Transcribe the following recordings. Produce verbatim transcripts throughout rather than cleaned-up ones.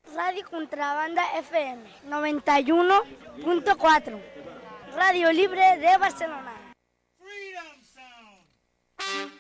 Radio Contrabanda F M noventa y uno punto cuatro, Radio Libre de Barcelona. Freedom Sound.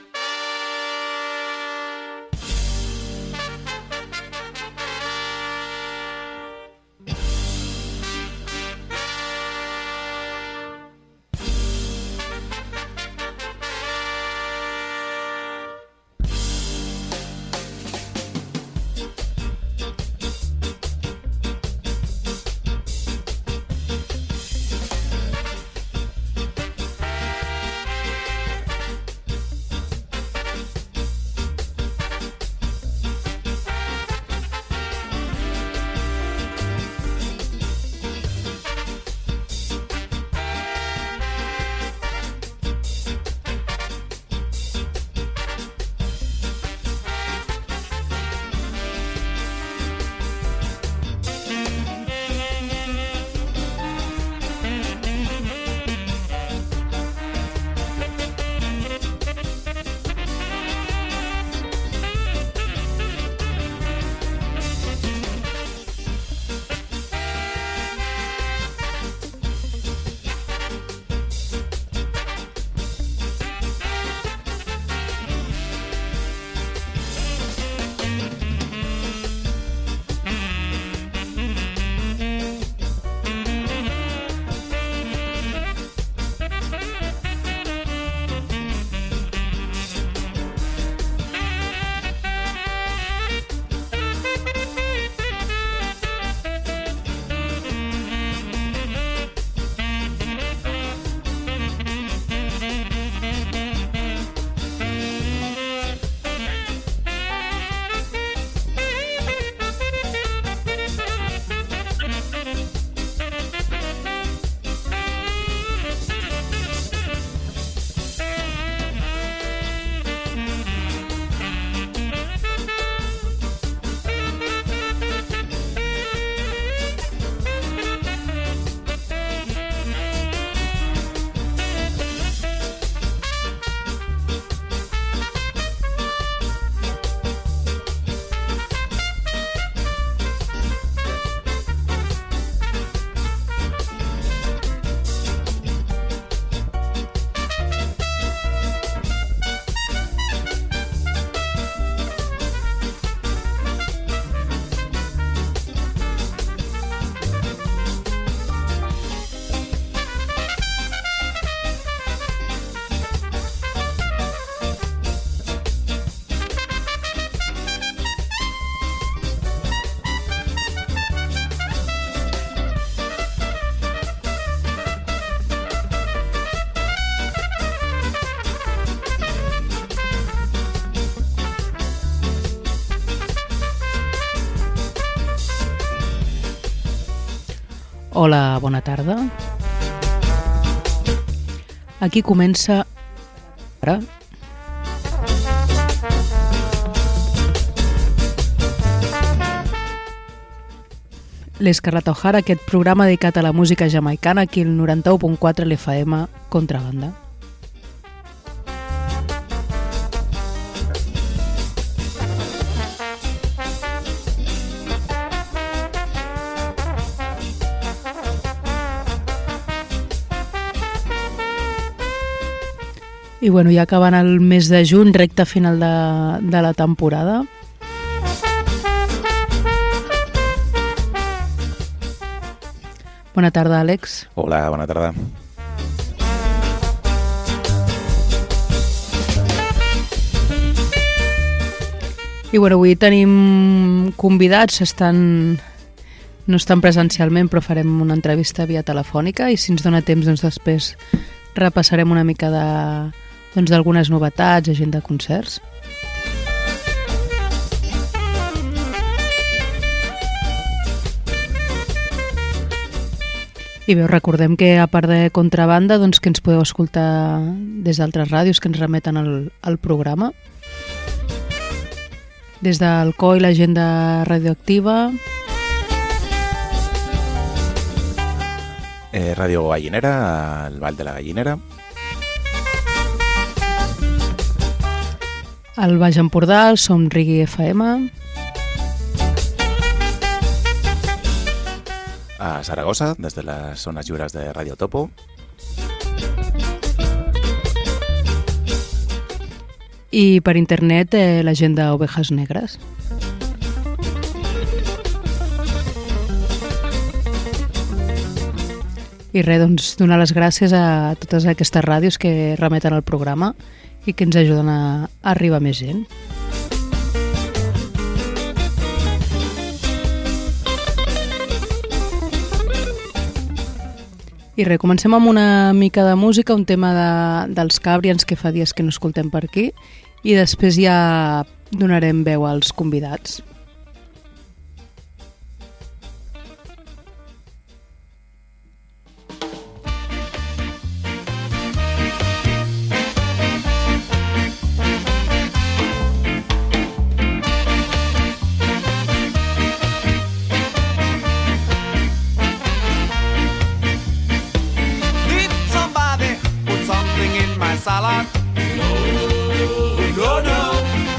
Hola, bona tarda. Aquí comença ara l'Escarlata O'Hara, aquest programa dedicat a la música jamaicana, aquí al noranta-u punt quatre l'F M Contrabanda. I bueno, ja acabant el mes de juny, recta final de, de la temporada. Bona tarda, Àlex. Hola, bona tarda. I bueno, avui tenim convidats, estan, no estan presencialment, però farem una entrevista via telefònica i si ens dona temps, doncs després repassarem una mica de, doncs, d'algunes novetats, agenda de concerts. I bé, recordem que a part de Contrabanda, doncs, que ens podeu escoltar des d'altres ràdios que ens remeten al, al programa. Des del C O I, l'agenda radioactiva. Eh, Ràdio Gallinera, el Vall de la Gallinera. Al Baix Empordà, el Som Rigui F M. a Zaragoza, desde las zonas lliures de Radio Topo. I per internet eh, la gent d'Ovejas Negres. I res, doncs, donar les gràcies a totes aquestes ràdios que remeten al programa i que ens ajuden a arribar a més gent. I res, comencem amb una mica de música, un tema de, dels Cabrians que fa dies que no escoltem per aquí, i després ja donarem veu als convidats. Salad. No, no, no.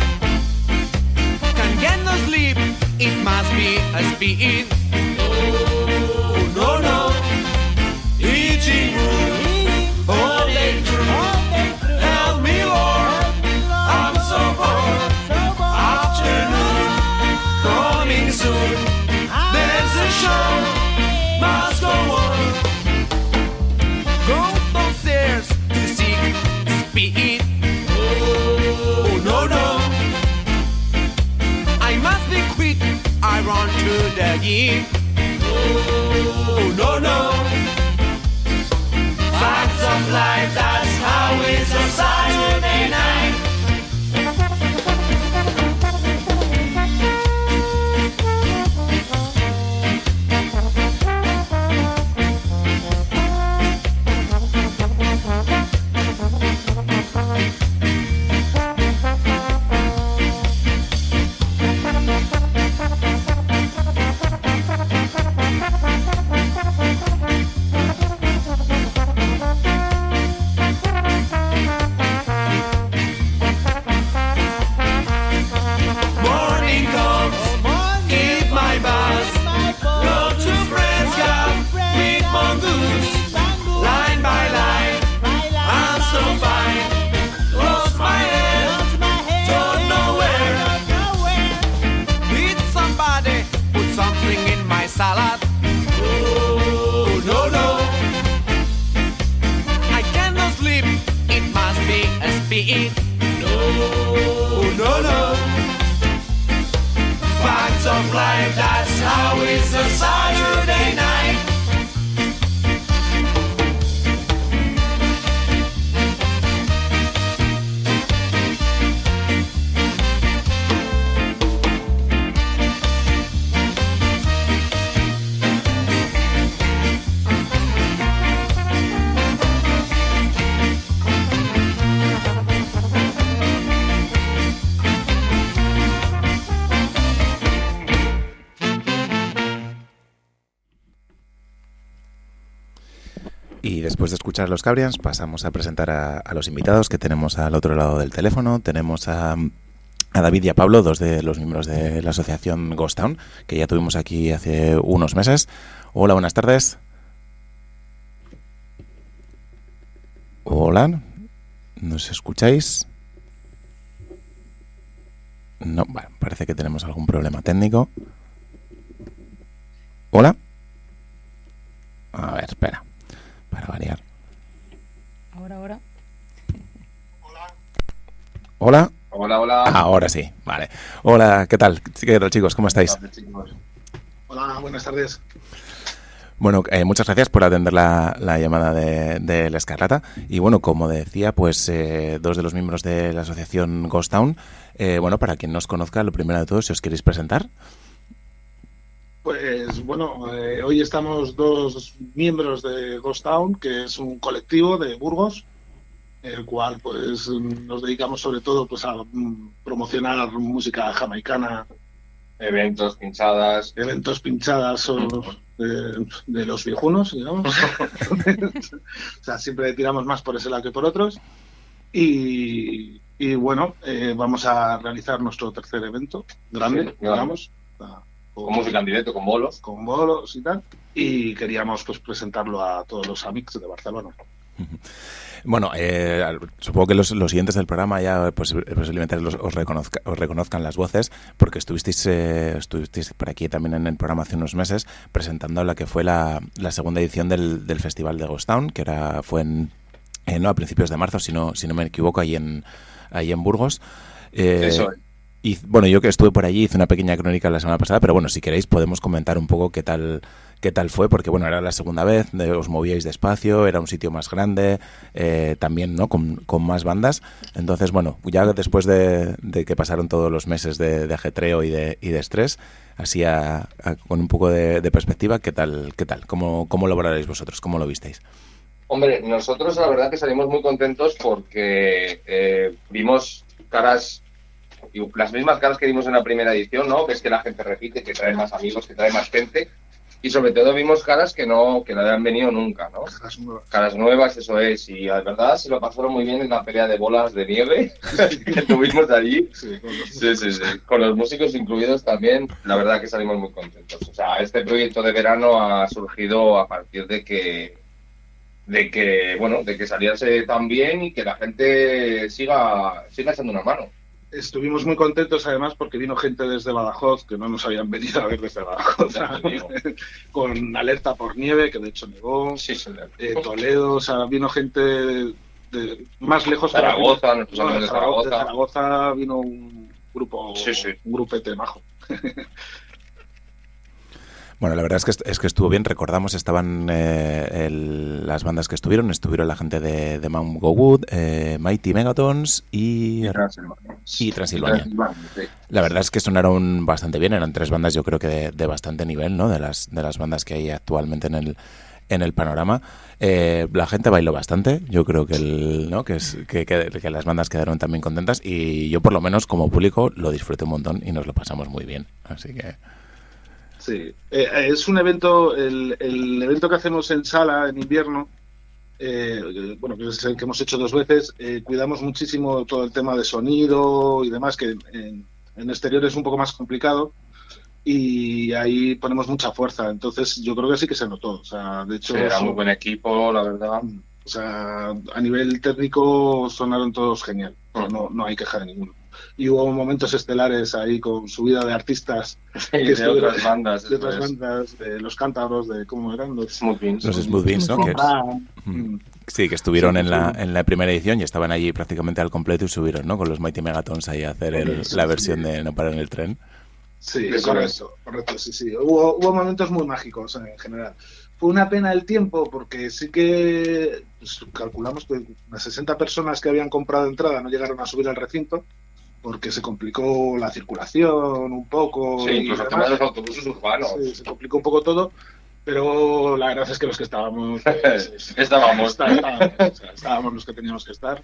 Can get no sleep. It must be a speed. No, no, no. Eating room all day through. Help me, Lord. I'm so bored. Afternoon coming soon. There's a show. Must go on. Go downstairs to seek. Speed. Oh, no, no. I must be quick. I run to the gym. Oh, no, no. Facts of life, that's how it's a Saturday night. Salad. Oh, no, no. I cannot sleep. It must be a speed. No, no, no. Facts of life, that's how it's a Saturday night. Y después de escuchar a los Cabrians pasamos a presentar a, a los invitados que tenemos al otro lado del teléfono. Tenemos a, a David y a Pablo, dos de los miembros de la asociación Ghost Town, que ya tuvimos aquí hace unos meses. Hola, buenas tardes. Hola, ¿nos escucháis? No, bueno, parece que tenemos algún problema técnico. Hola. A ver, espera. Para variar. Ahora, ahora. Hola. Hola, hola. Ahora sí, vale. Hola, ¿qué tal? ¿Qué tal, chicos? ¿Cómo estáis? Hola, chicos. Hola, buenas tardes. Bueno, eh, muchas gracias por atender la, la llamada de, de La Escarlata. Y bueno, como decía, pues eh, dos de los miembros de la asociación Ghost Town. Eh, bueno, para quien no os conozca, lo primero de todo, si os queréis presentar. Pues bueno, eh, hoy estamos dos miembros de Ghost Town, que es un colectivo de Burgos, el cual pues nos dedicamos sobre todo pues a mm, promocionar música jamaicana, Eventos, pinchadas. eventos pinchadas o de, de los viejunos, digamos. O sea, siempre tiramos más por ese lado que por otros. Y, y bueno, eh, vamos a realizar nuestro tercer evento, grande, Sí, claro. digamos. con música en directo, con bolos. Con bolos y tal. Y queríamos pues presentarlo a todos los amics de Barcelona. Bueno, eh, supongo que los, los siguientes del programa ya pues, posiblemente los, os, reconozca, os reconozcan las voces, porque estuvisteis, eh, estuvisteis por aquí también en el programa hace unos meses presentando la que fue la, la segunda edición del, del Festival de Ghost Town, que era, fue en, eh, no, a principios de marzo, si no, si no me equivoco, ahí en, ahí en Burgos. Eh, Eso es. Y bueno, yo que estuve por allí hice una pequeña crónica la semana pasada, pero bueno, si queréis podemos comentar un poco qué tal qué tal fue, porque bueno, era la segunda vez, os movíais despacio, era un sitio más grande, eh, también no con, con más bandas. Entonces, bueno, ya después de, de que pasaron todos los meses de, de ajetreo y de, y de estrés, así a, a, con un poco de, de perspectiva, ¿qué tal? ¿Qué tal? ¿Cómo, cómo lo valoraréis vosotros? ¿Cómo lo visteis? Hombre, nosotros la verdad que salimos muy contentos porque eh, vimos caras, las mismas caras que vimos en la primera edición, ¿no? Ves que la gente repite, que trae más amigos, que trae más gente. Y sobre todo vimos caras que no que no habían venido nunca, ¿no? Caras nuevas. Caras nuevas, eso es. Y la verdad se lo pasaron muy bien en la pelea de bolas de nieve que tuvimos allí. Sí, con los Sí, sí, sí. Con los músicos incluidos también, la verdad que salimos muy contentos. O sea, este proyecto de verano ha surgido a partir de que, de que, bueno, de que saliese tan bien y que la gente siga, siga echando una mano. Estuvimos muy contentos además porque vino gente desde Badajoz que no nos habían venido a ver desde Badajoz, con alerta por nieve, que de hecho nevó, Sí, sí. eh, Toledo, o sea, vino gente de, de más lejos. Zaragoza, nuestros Bueno, amigos de Zaragoza, Zaragoza. de Zaragoza vino un grupo, Sí, sí. un grupete majo. Bueno, la verdad es que est- es que estuvo bien. Recordamos, estaban eh, el- las bandas que estuvieron. Estuvieron la gente de, de Mount Go Wood, eh, Mighty Megatons y, y Transilvania. Sí. La verdad es que sonaron bastante bien. Eran tres bandas, yo creo que de, de bastante nivel, ¿no? De las de las bandas que hay actualmente en el en el panorama. Eh, la gente bailó bastante. Yo creo que el, ¿no? que, es, que, que, que las bandas quedaron también contentas y yo por lo menos como público lo disfruté un montón y nos lo pasamos muy bien. Así que Sí, eh, es un evento, el, el evento que hacemos en sala en invierno, eh, bueno, que es el que hemos hecho dos veces, eh, cuidamos muchísimo todo el tema de sonido y demás, que en, en exterior es un poco más complicado y ahí ponemos mucha fuerza, entonces yo creo que sí que se notó, o sea, de hecho... Sí, era son- muy buen equipo, la verdad. O sea, a nivel técnico sonaron todos genial, no, no hay queja de ninguno. Y hubo momentos estelares ahí con subida de artistas Y de estuvieron- otras bandas. de eso otras es. bandas, de los cántabros, de cómo eran los... Smooth Beans. los Smooth Beans, ¿no? Que es- Brown, Mm. Sí, que estuvieron Sí, en la sí. en la primera edición y estaban allí prácticamente al completo y subieron, ¿no? Con los Mighty Megatons ahí a hacer el- Sí, la sí. versión de No parar en el tren. Sí, Eso correcto, correcto, sí, sí. Hubo, hubo momentos muy mágicos en general. Fue una pena el tiempo porque sí que pues, calculamos que las sesenta personas que habían comprado entrada no llegaron a subir al recinto porque se complicó la circulación un poco. Sí, y incluso el demás. tema de los autobuses urbanos. Sí, se complicó un poco todo, pero la verdad es que los que estábamos... Estábamos. Está- estábamos, o sea, estábamos los que teníamos que estar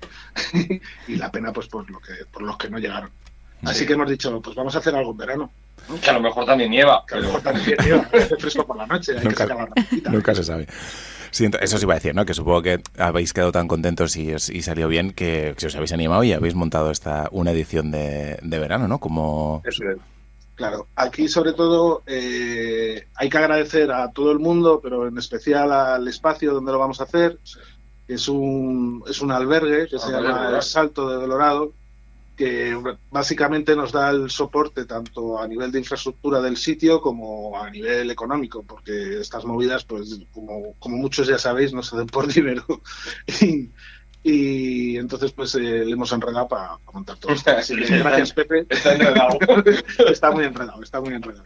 y la pena pues por, lo que, por los que no llegaron. Así Sí. que hemos dicho, pues vamos a hacer algo en verano. ¿no? Que a lo mejor también nieva. Que a lo pero- mejor también lleva, hace fresco por la noche, hay Nunca- que sacar la rapidita. Nunca se sabe. Sí, ent- eso sí iba a decir, ¿no? Que supongo que habéis quedado tan contentos y, os- y salió bien que, que os habéis animado y habéis montado esta una edición de, de verano, ¿no? Como... Eso es. Claro, aquí sobre todo eh, hay que agradecer a todo el mundo, pero en especial al espacio donde lo vamos a hacer, que es un, es un albergue que se Albergue llama rural. El Salto de Colorado, que básicamente nos da el soporte tanto a nivel de infraestructura del sitio como a nivel económico, porque estas movidas, pues como, como muchos ya sabéis, no se hacen por dinero. y, y entonces pues eh, le hemos enredado para montar todo esto. Así que gracias, Pepe. Está enredado. Está muy enredado, está muy enredado.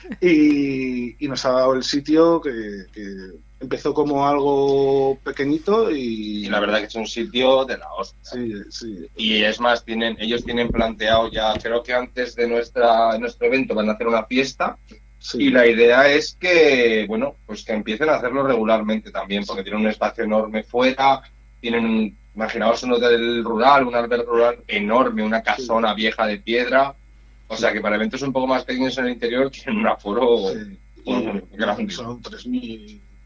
Y, y nos ha dado el sitio que, que empezó como algo pequeñito y... Y la verdad que es un sitio de la hostia. Sí, sí. Y es más, tienen, ellos tienen planteado ya, creo que antes de nuestra nuestro evento van a hacer una fiesta sí. y la idea es que, bueno, pues que empiecen a hacerlo regularmente también, porque tienen un espacio enorme fuera, tienen, un, imaginaos un hotel rural, un albergue rural enorme, una casona vieja de piedra, o sea que para eventos un poco más pequeños en el interior tienen un aforo Sí. bueno, Y grande. son tres mil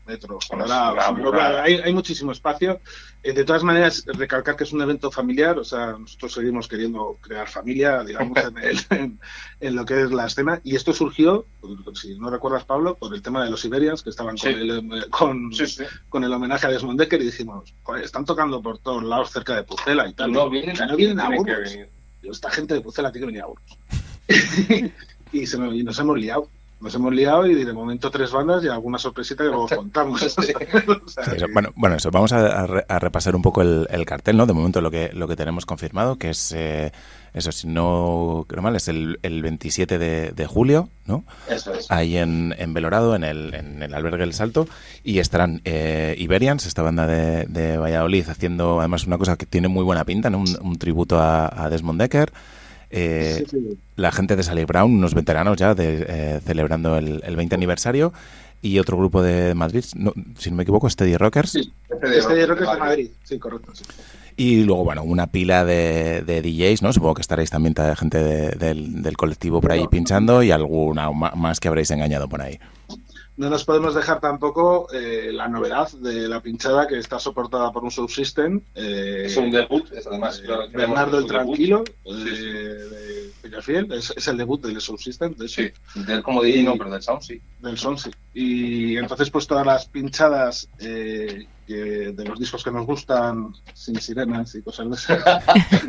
metro Bueno, cuadrado. es una burrada. Hay, hay muchísimo espacio. Eh, de todas maneras, recalcar que es un evento familiar, o sea, nosotros seguimos queriendo crear familia, digamos, en, el, en, en lo que es la escena, y esto surgió, si no recuerdas, Pablo, por el tema de los Iberians, que estaban Sí. con, el, con, Sí, sí. con el homenaje a Desmond Dekker, y dijimos, joder, están tocando por todos lados cerca de Pucela y tal. No vienen, no vienen a tienen que Burgos. venir. Esta gente de Pucela tiene que venir a Burgos. y, se nos, y nos hemos liado. Nos hemos liado y de momento tres bandas y alguna sorpresita que luego contamos. Sí. O sea, Sí, eso. Bueno, bueno, eso, vamos a, a, re, a repasar un poco el, el cartel, ¿no? De momento lo que lo que tenemos confirmado, que es, eh, eso, si no creo mal, es el, el veintisiete de, de julio, ¿no? Eso es. Ahí en, en Belorado, en el, en el albergue El Salto, y estarán eh, Iberians, esta banda de, de Valladolid, haciendo además una cosa que tiene muy buena pinta, ¿no? Un, un tributo a, a Desmond Dekker. Eh, sí, sí. La gente de Sally Brown, unos veteranos ya de, eh, celebrando el, el veinte aniversario, y otro grupo de Madrid, no, si no me equivoco, Steady Rockers. Sí, Este de Rock es de Madrid. Sí, correcto. Sí. Y luego, bueno, una pila de, de D Js, ¿no? Supongo que estaréis también de gente de, del, del colectivo por ahí pinchando, y alguna más que habréis engañado por ahí. No nos podemos dejar tampoco eh, la novedad de la pinchada, que está soportada por un subsystem. Eh, Es un debut, es además. eh, claro, Bernardo el es un debut. Tranquilo, Sí, eh, sí. de Peñafiel. Es, es el debut del subsystem, de hecho. Sí, del como D J no, pero del sound sí. Del son, sí. Y entonces, pues todas las pinchadas eh, que de los discos que nos gustan, sin sirenas y cosas de esas,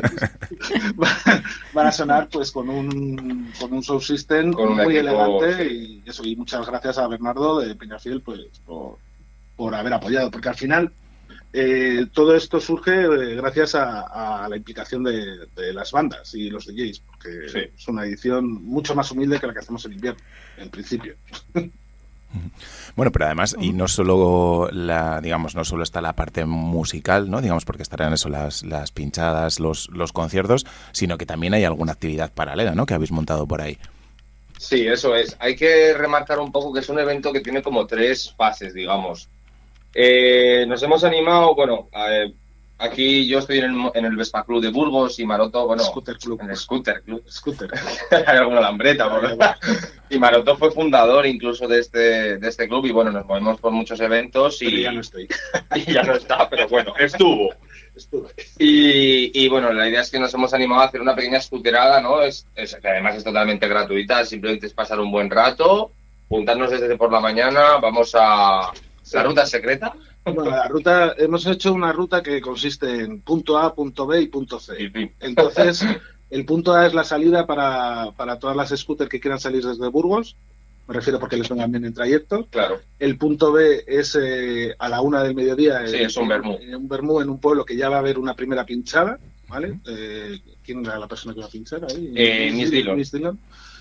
van, van a sonar pues con un con un sound system Con un muy equipo, elegante, sí. y eso. Y muchas gracias a Bernardo de Peñafiel pues por, por haber apoyado, porque al final eh, todo esto surge eh, gracias a, a la implicación de, de las bandas y los D Js, porque Sí. es una edición mucho más humilde que la que hacemos en invierno, en principio. Bueno, pero además, y no solo la, digamos, no solo está la parte musical, ¿no? Digamos, porque estarán eso, las, las pinchadas, los, los conciertos, sino que también hay alguna actividad paralela, ¿no? Que habéis montado por ahí. Sí, eso es. Hay que remarcar un poco que es un evento que tiene como tres fases, digamos. Eh, nos hemos animado, bueno, eh, aquí yo estoy en el, en el Vespa Club de Burgos y Maroto, bueno, Scooter Club. en el Scooter Club. Scooter. Hay alguna lambreta, por y Maroto fue fundador incluso de este, de este club, y bueno, nos movemos por muchos eventos y Pero ya no estoy. y ya no está, pero bueno, estuvo. Estuve. Y, y bueno, la idea es que nos hemos animado a hacer una pequeña scooterada, ¿no? Es, es, que además es totalmente gratuita, simplemente es pasar un buen rato, juntarnos desde por la mañana, vamos a la ruta secreta. Bueno, la ruta, hemos hecho una ruta que consiste en punto A, punto B y punto C. Y fin. Entonces, el punto A es la salida para, para todas las scooters que quieran salir desde Burgos, me refiero porque les vengan bien en trayecto. Claro, El punto B es eh, a la una del mediodía. Sí, en, es un vermú. En un vermú en un pueblo que ya va a haber una primera pinchada, ¿vale? Eh, ¿Quién era la persona que va a pinchar ahí? Eh, Miss Dillon. Miss Dillon.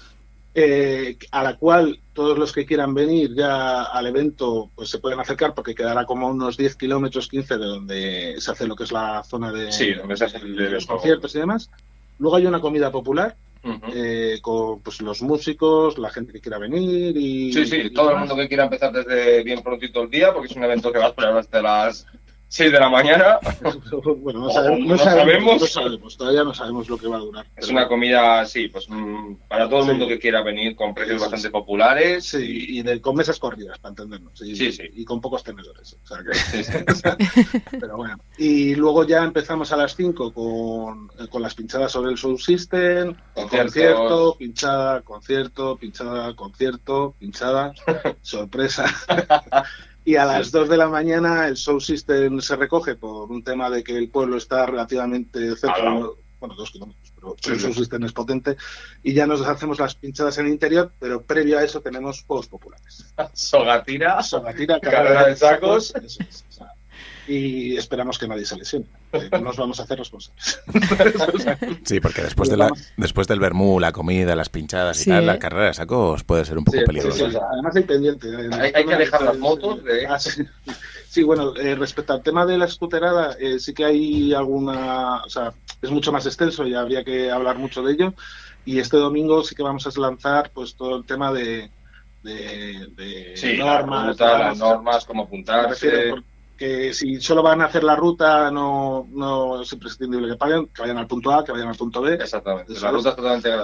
Eh, a la cual todos los que quieran venir ya al evento pues se pueden acercar, porque quedará como a unos diez kilómetros, quince de donde se hace lo que es la zona de, Sí, donde se hace el de los evento. conciertos y demás. Luego hay una comida popular uh-huh. eh, con pues, los músicos, la gente que quiera venir y... Sí, sí, y todo el demás. mundo que quiera empezar desde bien prontito el día, porque es un evento que va a esperar hasta las seis de la mañana. Bueno, no, O- sabemos, no no, sabemos, sabemos. no sabemos, todavía no sabemos lo que va a durar. Es pero- una comida, sí, pues mm, para todo el Sí. mundo que quiera venir, con precios Sí, sí, bastante sí. populares. Sí, y de, con mesas corridas, para entendernos. Y, Sí, sí. y con pocos tenedores. O sea que, Sí, sí. o sea, pero bueno. Y luego ya empezamos a las cinco con, con las pinchadas sobre el sound system, Conciertos. concierto, pinchada, concierto, pinchada, concierto, pinchada, sorpresa. Y a las dos de la mañana el sound system se recoge por un tema de que el pueblo está relativamente cerca, Al lado. bueno, dos kilómetros, pero Sí, el sí. sound system es potente, y ya nos hacemos las pinchadas en el interior, pero previo a eso tenemos juegos populares. Sogatira. Sogatira, Carrera de sacos. eso es, o sea, y esperamos que nadie se lesione. eh, No nos vamos a hacer responsables. Sí, porque después de la, después del vermú, la comida, las pinchadas y Sí, tal, ¿eh? la carrera de sacos puede ser un poco Sí, peligrosa. sí, sí. Además hay pendiente. eh, Hay- hay que dejar las motos de- Ah, sí. Sí, bueno, eh, respecto al tema de la scooterada, eh, sí que hay alguna, o sea, es mucho más extenso y habría que hablar mucho de ello. Y este domingo sí que vamos a lanzar pues todo el tema de, de, de Sí, normas, la ruta, las digamos, normas, cómo me refiero, apuntarse. porque si solo van a hacer la ruta, no, no es imprescindible que paguen, que vayan al punto A, que vayan al punto B. Exactamente, Eso la es. ruta es totalmente gratuita.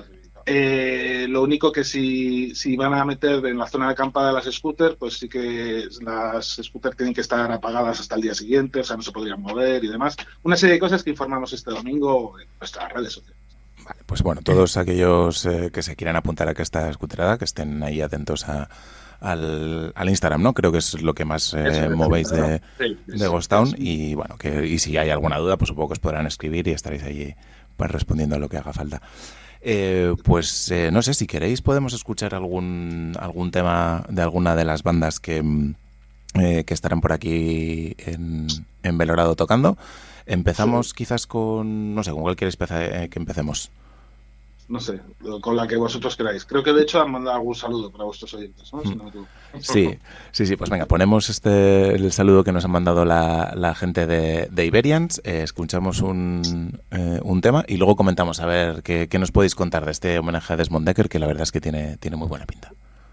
Eh, lo único que si, si van a meter en la zona de acampada las scooters, pues sí que las scooters tienen que estar apagadas hasta el día siguiente, o sea, no se podrían mover y demás. Una serie de cosas que informamos este domingo en nuestras redes sociales. Vale, pues bueno, todos aquellos eh, que se quieran apuntar a esta scooterada, que estén ahí atentos a, al, al Instagram, ¿no? Creo que es lo que más eh, es, movéis de, sí, de Ghost Town. Y bueno, que y si hay alguna duda, pues supongo que os podrán escribir y estaréis allí pues respondiendo a lo que haga falta. Eh, pues eh, no sé, si queréis podemos escuchar algún algún tema de alguna de las bandas que, eh, que estarán por aquí en, en Belorado tocando. Empezamos sí. quizás con, no sé, ¿con cuál queréis eh, que empecemos? No sé, con la que vosotros queráis. Creo que de hecho han mandado algún saludo para vuestros oyentes, ¿no? Si no me equivoco. Sí, sí, sí, pues venga, ponemos este el saludo que nos han mandado la, la gente de, de Iberians, eh, escuchamos un, eh, un tema y luego comentamos a ver qué, qué nos podéis contar de este homenaje a Desmond Dekker, que la verdad es que tiene, tiene muy buena pinta.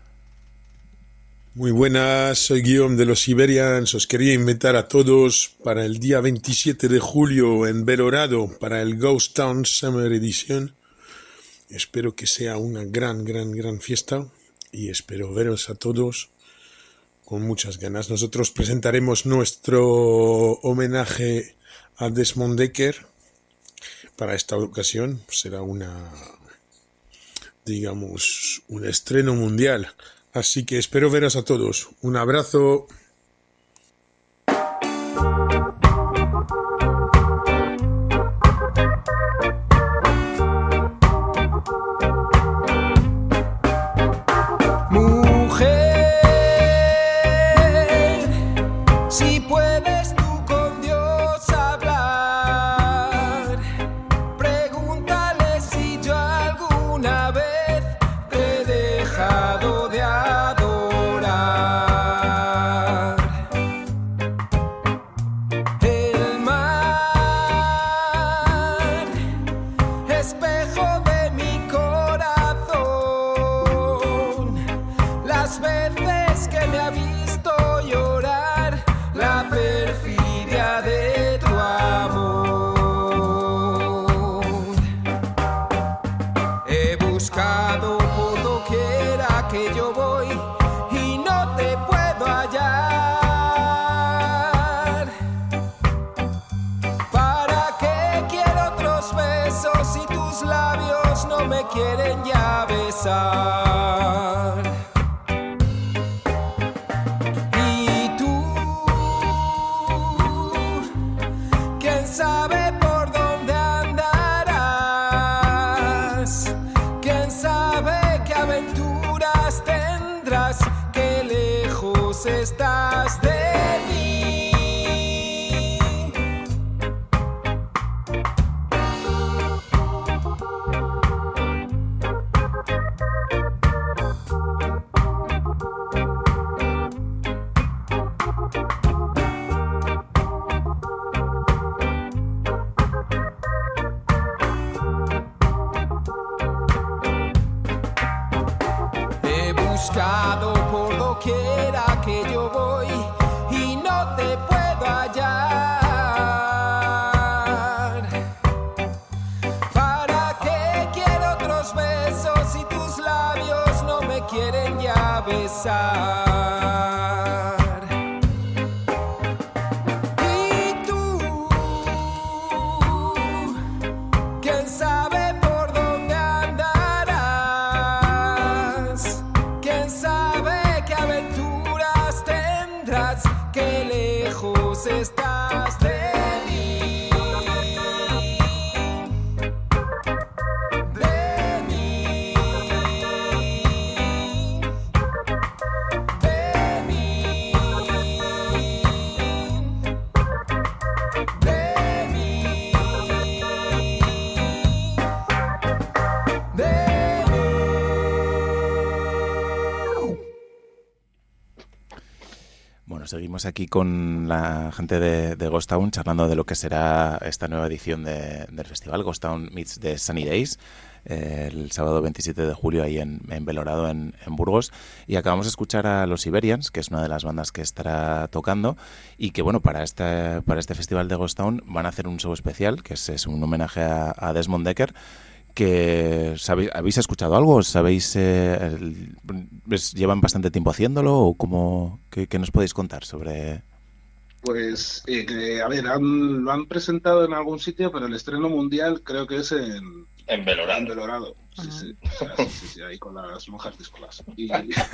Muy buenas, soy Guillaume de los Iberians. Os quería invitar a todos para el día veintisiete de julio en Belorado para el Ghost Town Summer Edition. Espero que sea una gran, gran, gran fiesta y espero veros a todos con muchas ganas. Nosotros presentaremos nuestro homenaje a Desmond Dekker. Para esta ocasión será una, digamos, un estreno mundial. Así que espero veros a todos. Un abrazo. Quieren ya besar. Y tú, quién sabe por dónde andarás, quién sabe qué aventuras tendrás, qué lejos estás de mí. Buscado por doquiera que yo voy y no te puedo hallar. ¿Para qué quiero otros besos si tus labios no me quieren ya besar? Y tú, quién sabe por dónde andarás, quién sabe qué aventuras tendrás, qué lejos estás de mí, de mí, de mí, de mí, de mí. Bueno, seguimos aquí con la gente de, de Ghost Town charlando de lo que será esta nueva edición de, del festival Ghost Town Meets the Sunny Days, eh, el sábado veintisiete de julio ahí en, en Belorado, en, en Burgos. Y acabamos de escuchar a los Iberians, que es una de las bandas que estará tocando y que, bueno, para este, para este festival de Ghost Town van a hacer un show especial, que es, es un homenaje a, a Desmond Dekker, que ¿sabéis, ¿habéis escuchado algo? ¿Sabéis, eh, el, llevan bastante tiempo haciéndolo o cómo, qué, qué nos podéis contar sobre...? Pues, eh, que, a ver, han, lo han presentado en algún sitio, pero el estreno mundial creo que es en... En Belorado. En Belorado, sí, sí. O sea, sí, sí, sí, ahí con las monjas díscolas. Y,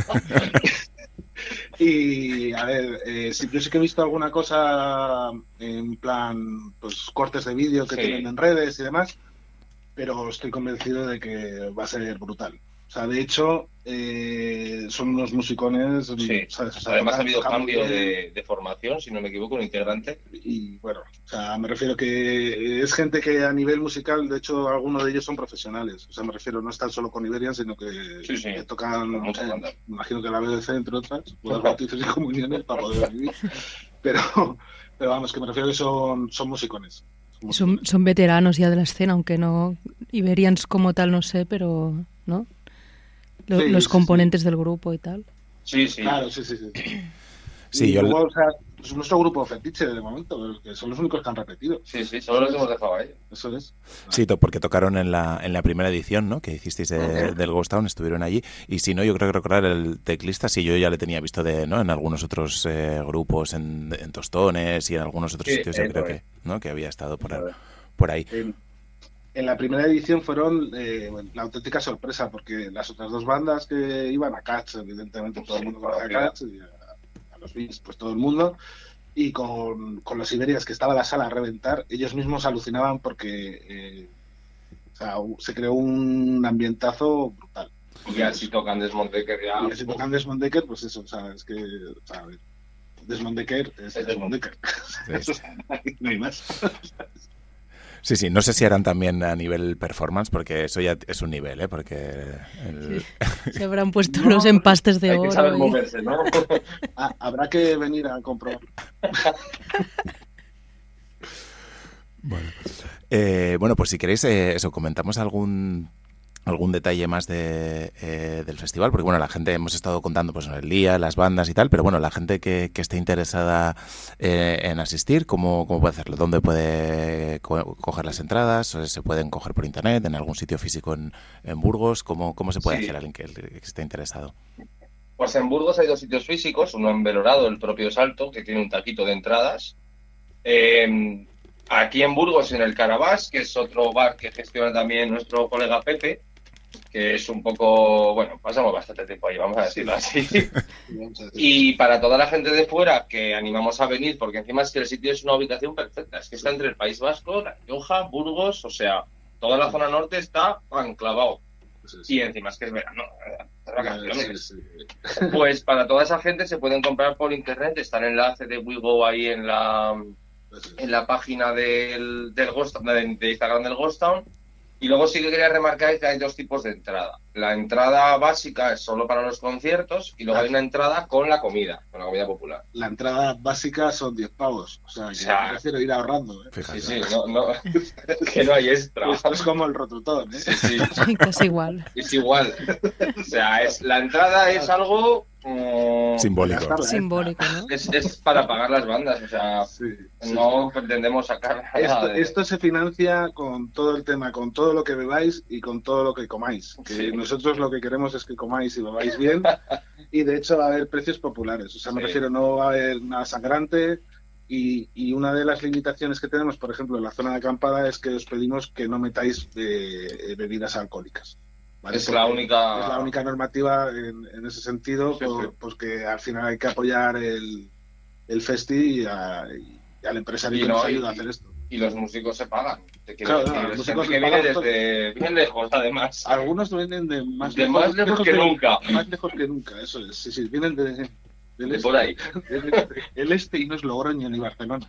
y, a ver, eh, sí, yo sí que he visto alguna cosa en plan, pues, cortes de vídeo que Sí. tienen en redes y demás, pero estoy convencido de que va a ser brutal. O sea, de hecho, eh, son unos musicones... Sí. ¿sabes? O sea, Además ha tocan- habido tocan cambio muy bien. de, de formación, si no me equivoco, un integrante. Y bueno, o sea, me refiero que es gente que a nivel musical, de hecho, algunos de ellos son profesionales. O sea, me refiero, no están solo con Iberian, sino que, Sí, sí. que tocan, Con muchas eh, bandas. me imagino que la B B C, entre otras, puede bautizos y comuniones para poder vivir. Pero, pero vamos, que me refiero que son, son musicones. Son Son, musicones. son veteranos ya de la escena, aunque no... Iberians como tal no sé, pero... ¿no? Lo- Sí, los sí, componentes del grupo y tal. Sí, sí. Claro, sí, sí, sí. Sí, y yo... luego, o sea, es nuestro grupo fetiche de momento, que son los únicos que han repetido. Sí, sí, solo los hemos dejado ahí. Eso es. Sí, to- porque tocaron en la, en la primera edición, ¿no? Que hicisteis de- Ujú. del Ghost Town, estuvieron allí. Y si no, yo creo que recordar el teclista, sí, yo ya le tenía visto de, ¿no? En algunos otros eh, grupos, en, en Tostones y en algunos otros Sí, sitios, yo eso creo es. que, ¿no? Que había estado por, Eso es. por ahí. En, en la primera edición fueron eh, bueno, la auténtica sorpresa, porque las otras dos bandas que iban a Cats, evidentemente todo el mundo conocía a Cats, y a, a los Beats, pues todo el mundo, y con, con los Iberias, que estaba la sala a reventar, ellos mismos alucinaban porque eh, o sea, se creó un ambientazo brutal. Y así tocan Desmond Decker ya. Y así tocan Desmond Decker, pues eso, o sea, es que, o sea, a ver, Desmond Decker es Es Desmond Decker. Sí. No hay más. Sí, sí, no sé si harán también a nivel performance, porque eso ya es un nivel, ¿eh? Porque... el- Se habrán puesto No, los empastes de Hay que oro. saber y- moverse, ¿no? Ah, habrá que venir a comprobar. Bueno. Eh, bueno, pues si queréis, eh, eso, comentamos algún algún detalle más de, eh, del festival, porque bueno, la gente, hemos estado contando pues el día, las bandas y tal, pero bueno, la gente que, que esté interesada eh, en asistir, ¿cómo, ¿cómo puede hacerlo? ¿Dónde puede co- coger las entradas? ¿O ¿Se pueden coger por internet, en algún sitio físico en, en Burgos? ¿Cómo, ¿Cómo se puede Sí. hacer alguien que, que esté interesado? Pues en Burgos hay dos sitios físicos, uno en Belorado, el propio Salto, que tiene un taquito de entradas. Eh, aquí en Burgos, en el Carabás, que es otro bar que gestiona también nuestro colega Pepe, que es un poco, bueno, pasamos bastante tiempo ahí, vamos a decirlo así. Y para toda la gente de fuera que animamos a venir, porque encima es que el sitio es una ubicación perfecta, es que está entre el País Vasco, La Rioja, Burgos, o sea, toda la zona norte está enclavado. Y encima es que es verano, las vacaciones. Pues para toda esa gente se pueden comprar por internet, está el enlace de WeGo ahí en la en la página del, del Ghost, de, de Instagram del Ghost Town. Y luego sí que quería remarcar que hay dos tipos de entrada. La entrada básica es solo para los conciertos y luego hay una entrada con la comida, con la comida popular. La entrada básica son diez pavos. O sea, que O sea, prefiero ir ahorrando. ¿eh? Fíjate. Sí, sí, no, no, que no hay extra. Esto es como el rototón. ¿eh? Sí, sí, Casi igual. es igual. O sea, es, la entrada es algo... mm, Simbólico. Gastarla, ¿eh? Simbólico, ¿no? es, es para pagar las bandas, o sea, Sí, sí. no pretendemos sacar nada Esto, de- esto se financia con todo el tema, con todo lo que bebáis y con todo lo que comáis. Que Sí. nosotros lo que queremos es que comáis y bebáis bien. Y de hecho va a haber precios populares. O sea, me Sí. refiero, no va a haber nada sangrante. Y, y una de las limitaciones que tenemos, por ejemplo, en la zona de acampada, es que os pedimos que no metáis eh, bebidas alcohólicas. ¿vale? Es la Porque única- es la única normativa en, en ese sentido, Sí, por- sí. pues que al final hay que apoyar el, el festi y, a- y al empresario Y que no, nos y- ayuda a hacer esto. y los músicos se pagan. Te quiero Claro, decir, claro, es los gente músicos que se viene pagan desde bien lejos, además. Algunos vienen de más De más lejos que nunca. Más lejos que nunca, eso es. Sí, sí, vienen de, del De este, por ahí. del este, el este y no es Logroño ni Barcelona.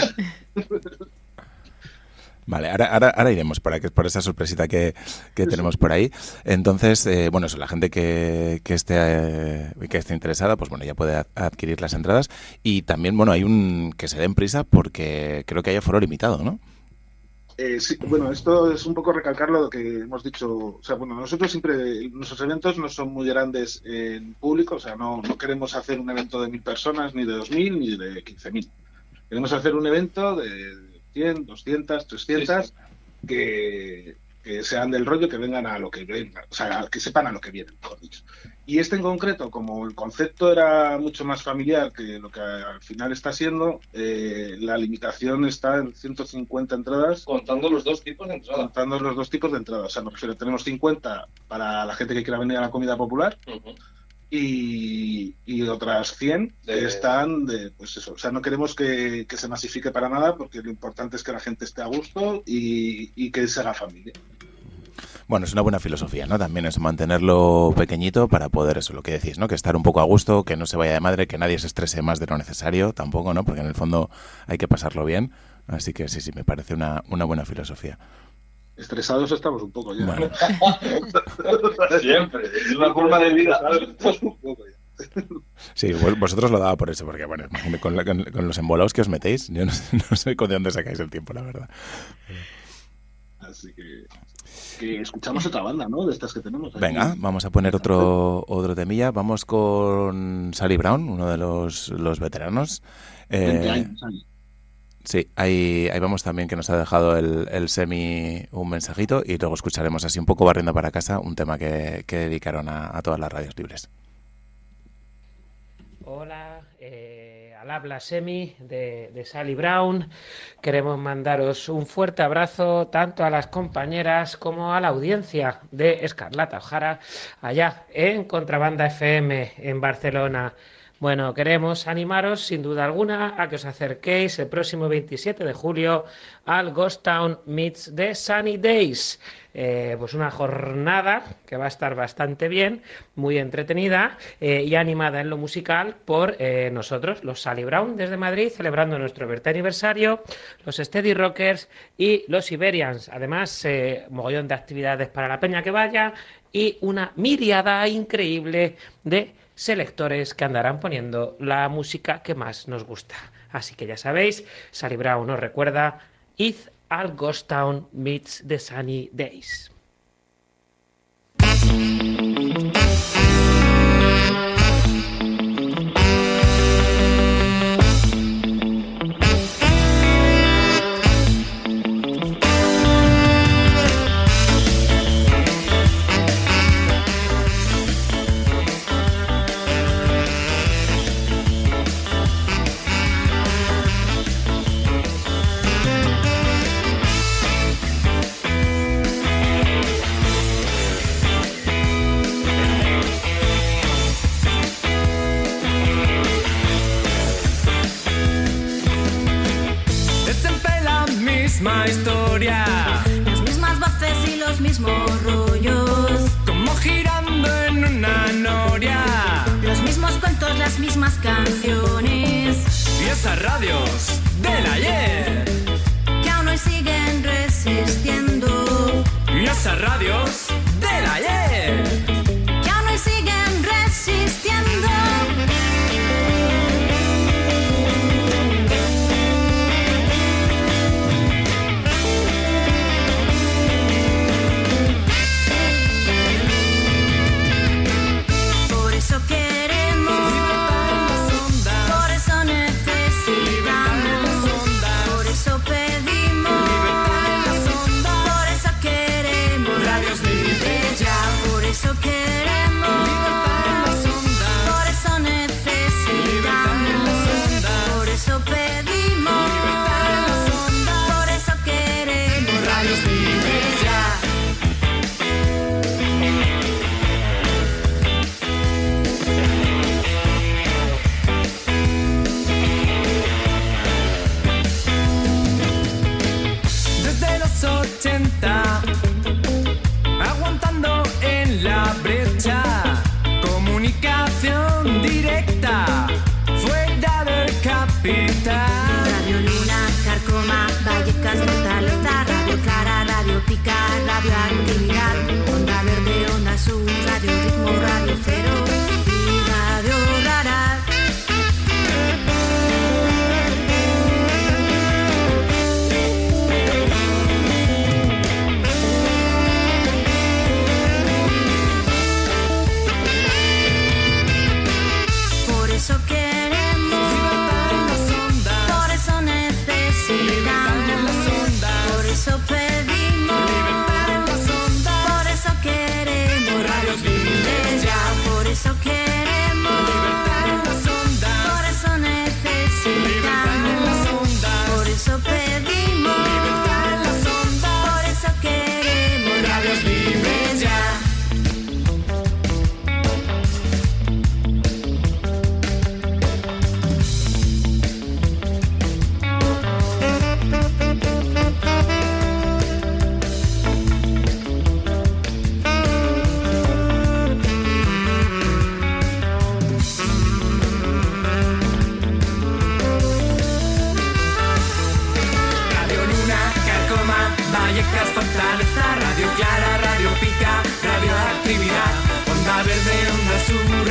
Vale, ahora, ahora, ahora iremos por, aquí, por esa sorpresita que, que tenemos por ahí. Entonces, eh, bueno, eso, la gente que, que esté eh, que esté interesada, pues bueno, ya puede ad- adquirir las entradas. Y también, bueno, hay un que se den prisa porque creo que hay aforo limitado, ¿no? Eh, sí, bueno, esto es un poco recalcar lo que hemos dicho. O sea, bueno, nosotros siempre, nuestros eventos no son muy grandes en público, o sea, no, no queremos hacer un evento de mil personas, ni de dos mil, ni de quince mil. Queremos hacer un evento de cien, doscientas, trescientas, Sí, que, que sean del rollo, que vengan a lo que vengan, o sea, que sepan a lo que vienen, mejor dicho. Y este en concreto, como el concepto era mucho más familiar que lo que al final está siendo, eh, la limitación está en ciento cincuenta entradas. Contando los dos tipos de entradas. Contando los dos tipos de entradas. O sea, me refiero, tenemos cincuenta para la gente que quiera venir a la comida popular. Uh-huh. Y, y otras cien de... que están de, pues eso, o sea, no queremos que, que se masifique para nada, porque lo importante es que la gente esté a gusto y, y que se haga familia. Bueno, es una buena filosofía, ¿no? También es mantenerlo pequeñito para poder, eso, lo que decís, ¿no? Que estar un poco a gusto, que no se vaya de madre, que nadie se estrese más de lo necesario, tampoco, ¿no? Porque en el fondo hay que pasarlo bien. Así que sí, sí, me parece una, una buena filosofía. Estresados estamos un poco ya. Bueno. Siempre, es una forma de vida. Un poco ya. Sí, vosotros lo daba por eso, porque bueno, con, la, con, con los embolados que os metéis, yo no, no sé de dónde sacáis el tiempo, la verdad. Así que, que escuchamos otra banda, ¿no? De estas que tenemos aquí. Venga, vamos a poner otro otro temilla. Vamos con Sally Brown, uno de los, los veteranos. veinte años, Sally. Sí, ahí, ahí vamos también, que nos ha dejado el, el Semi un mensajito, y luego escucharemos así un poco barriendo para casa un tema que, que dedicaron a, a todas las radios libres. Hola, eh, al habla Semi de, de Sally Brown. Queremos mandaros un fuerte abrazo tanto a las compañeras como a la audiencia de Escarlata O'Hara allá en Contrabanda F M en Barcelona. Bueno, queremos animaros sin duda alguna a que os acerquéis el próximo veintisiete de julio al Ghost Town Meets the Sunny Days. Eh, pues una jornada que va a estar bastante bien, muy entretenida eh, y animada en lo musical por eh, nosotros, los Sally Brown desde Madrid, celebrando nuestro veinte aniversario, los Steady Rockers y los Iberians. Además, eh, mogollón de actividades para la peña que vaya y una miríada increíble de selectores que andarán poniendo la música que más nos gusta. Así que ya sabéis, Sally Brown os recuerda, id al Ghost Town Meets the Sunny Days. Misma historia, las mismas voces y los mismos rollos, como girando en una noria, los mismos cuentos, las mismas canciones, y esas radios del ayer que aún hoy siguen resistiendo, y esas radios del ayer que aún hoy siguen resistiendo. radios libres.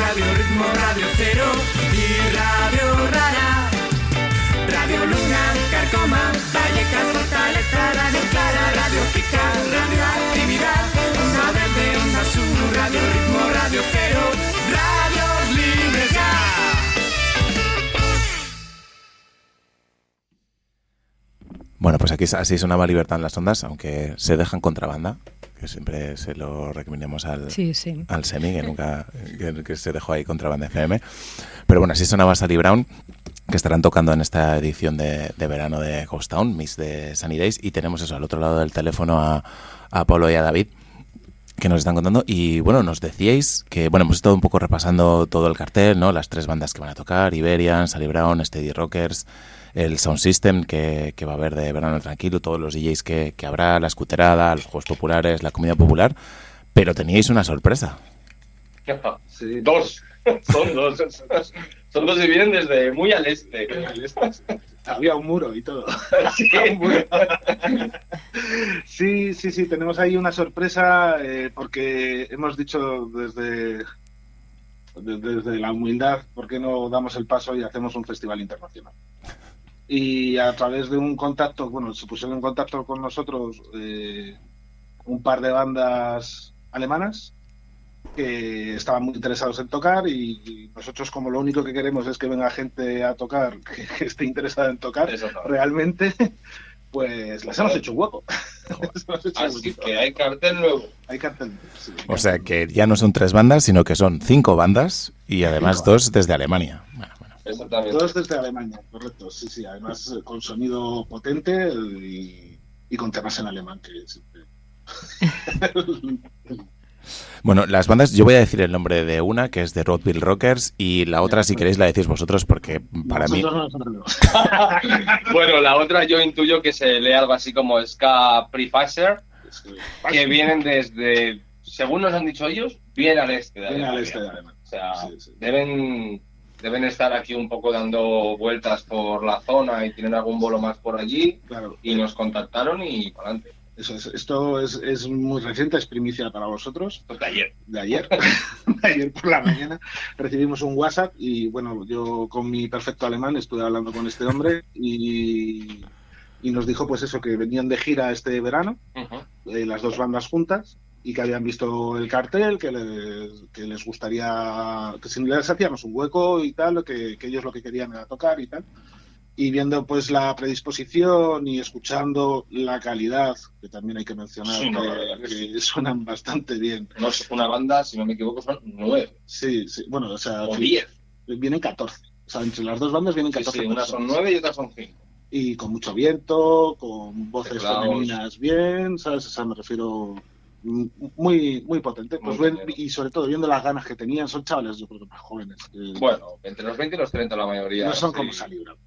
Radio Ritmo, Radio Cero y Radio Rara. Radio Luna, Carcoma, Vallecas, Fortaleza, Radio Clara, Radio Pica, Radio Actividad, Onda Verde, Onda Sur, Radio Ritmo, Radio Cero, Radios Libres ya. Bueno, pues aquí así sonaba Libertad en las Ondas, aunque se dejan contrabanda, que siempre se lo recomendamos al, sí, sí. al Semi, que nunca que, que se dejó ahí contrabanda F M. Pero bueno, así sonaba Sally Brown, que estarán tocando en esta edición de, de verano de Ghost Town, Mix de Sunny Days, y tenemos eso al otro lado del teléfono a, a Pablo y a David, que nos están contando. Y bueno, nos decíais que, bueno, hemos estado un poco repasando todo el cartel, ¿no? Las tres bandas que van a tocar, Iberian, Sally Brown, Steady Rockers, el Sound System que, que va a haber de verano tranquilo, todos los D Js que, que habrá, la escuterada, los juegos populares, la comida popular, pero teníais una sorpresa. Sí. Dos, son dos, son dos y vienen desde muy al este. Había un muro y todo. Sí, un muro. sí, sí, sí, tenemos ahí una sorpresa eh, porque hemos dicho desde, desde, desde la humildad, ¿por qué no damos el paso y hacemos un festival internacional? Y a través de un contacto, bueno, se pusieron en contacto con nosotros eh, un par de bandas alemanas que estaban muy interesados en tocar y, y nosotros, como lo único que queremos es que venga gente a tocar que, que esté interesada en tocar realmente, pues les hemos hecho un hueco. Así que hay cartel nuevo. Hay cartel nuevo, sí, hay O cartel sea nuevo. que ya no son tres bandas, sino que son cinco bandas y además Cinco dos desde Alemania. Bueno, bueno. Exactamente. Todos desde Alemania, correcto, sí, sí, además eh, con sonido potente y, y con temas en alemán, que siempre... Bueno, las bandas, yo voy a decir el nombre de una, que es de Roadville Rockers, y la otra, si queréis, la decís vosotros, porque para mí... Nosotros no nos atrevemos. Bueno, la otra yo intuyo que se lee algo así como Ska Prefacer, que vienen desde, según nos han dicho ellos, bien al este de Bien Alemania. al este de Alemania. O sea, Sí, sí. deben deben estar aquí un poco dando vueltas por la zona y tienen algún bolo más por allí, Claro. y nos contactaron y para adelante. Eso es, esto es, es muy reciente, es primicia para vosotros. Pues de ayer. De ayer, de ayer por la mañana, recibimos un WhatsApp y bueno, yo con mi perfecto alemán estuve hablando con este hombre y, y nos dijo pues eso, que venían de gira este verano, Uh-huh. eh, las dos bandas juntas, y que habían visto el cartel, que les, que les gustaría, que si les hacíamos un hueco y tal, que, que ellos lo que querían era tocar y tal. Y viendo pues la predisposición y escuchando la calidad, que también hay que mencionar, Sí, no, que, la verdad que que suenan bastante bien. No es una banda, si no me equivoco, son nueve Sí, sí, bueno, o sea, o sí, diez. vienen catorce. O sea, entre las dos bandas vienen Sí, catorce sí, unas son personas. nueve y otras son cinco. Y con mucho viento, con voces Teclados. femeninas bien, ¿sabes? O sea, me refiero mm, muy muy potente. Pues Muy ven- bien. y sobre todo viendo las ganas que tenían, son chavales, yo creo que más jóvenes. que Bueno, entre los veinte y los treinta la mayoría. no son sí. como Sally Brown.